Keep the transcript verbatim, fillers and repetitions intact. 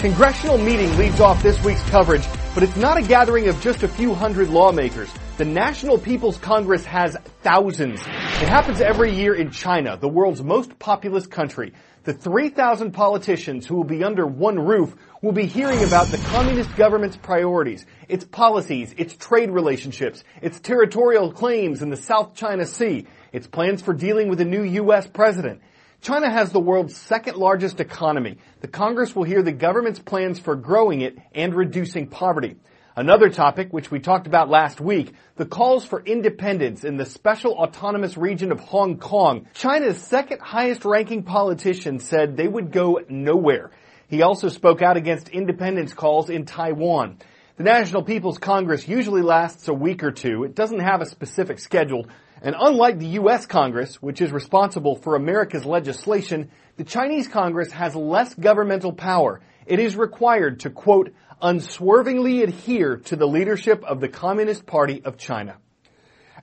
congressional meeting leads off this week's coverage, but it's not a gathering of just a few hundred lawmakers. The National People's Congress has thousands. It happens every year in China, the world's most populous country. The three thousand politicians who will be under one roof will be hearing about the communist government's priorities, its policies, its trade relationships, its territorial claims in the South China Sea, its plans for dealing with a new U S president. China has the world's second largest economy. The Congress will hear the government's plans for growing it and reducing poverty. Another topic, which we talked about last week, the calls for independence in the special autonomous region of Hong Kong. China's second highest ranking politician said they would go nowhere. He also spoke out against independence calls in Taiwan. The National People's Congress usually lasts a week or two. It doesn't have a specific schedule. And unlike the U S Congress, which is responsible for America's legislation, the Chinese Congress has less governmental power. It is required to, quote, unswervingly adhere to the leadership of the Communist Party of China.